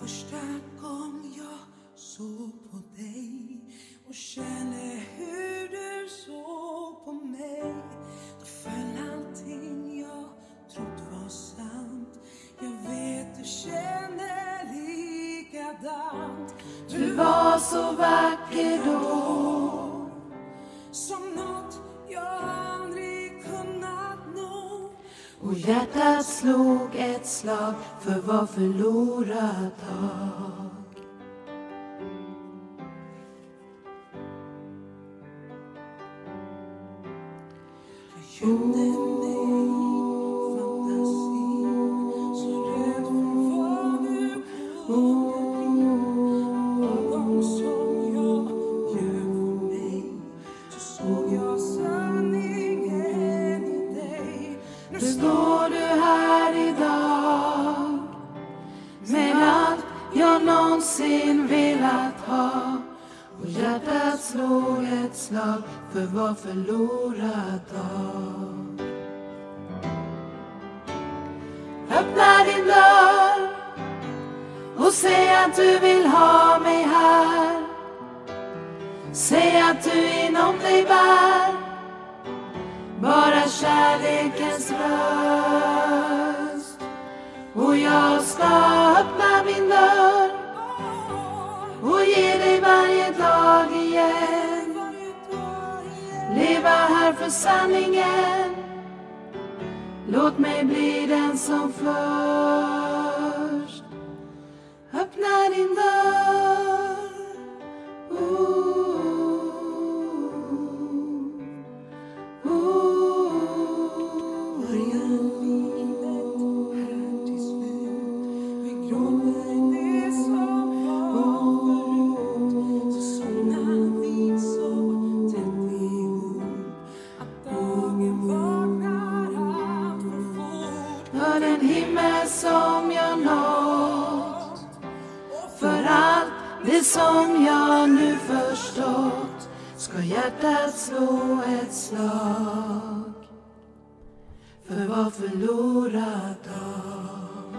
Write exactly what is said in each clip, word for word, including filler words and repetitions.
Första gång jag såg på dig och kände hur du såg på mig, då föll allting jag trott var sant. Jag vet du känner likadant. Du var så vacker då, som något jag aldrig kunnat nå. och hjärtat slog ett slag för var förlorat dag. Jag gömde mig fantasi, så rädd för vad du kunde bli. Av dem som jag ljög för mig, så såg jag sanningen i dig. Nu står du här idag med allt jag någonsin velat ha, och hjärtat slog ett slag för var förlorat dag. Öppna din dörr och säg att du vill ha mig här. Säg att du inom dig bär bara kärlekens röst. Och jag ska öppna min dörr och ge dig varje dag igen. Leva här för sanningen. Låt mig bli den som först öppnar din dörr. Ooh, ooh, Börjar livet här till slut, vi glömmer det som var förut. Så somnar vi så tätt ihop att dagen vaknar allt för fort. för den himmel som jag nått, för allt det som jag nu förstått, ska hjärtat slå ett slag för var förlorat dag.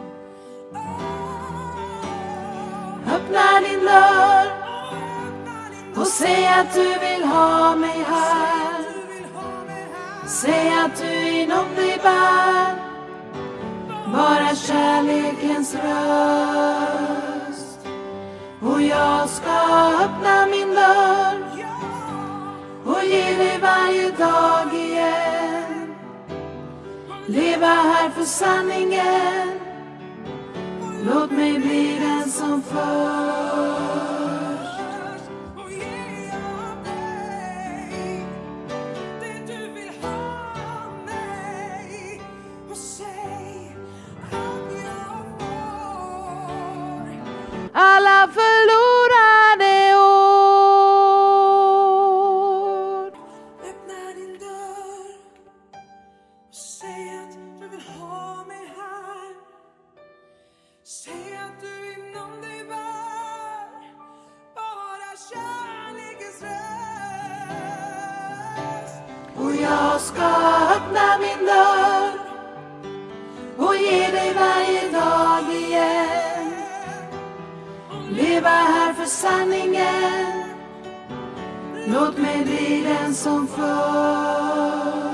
Öppna din dörr och säg att du vill ha mig här. Säg att du inom dig bär bara kärlekens röst. Och jag ska öppna min dörr och ge dig varje dag igen. Leva här för sanningen. Låt mig bli den som först Och ge av dig det du vill ha mig, och säg att jag får. alla förlorade år. Öppna din dörr och säg att du vill ha mig här. Säg att du inom dig bär bara kärlekens röst. Och jag ska öppna min dörr och ge dig varje dag igen. Leva här för sanningen. Låt mig bli den som först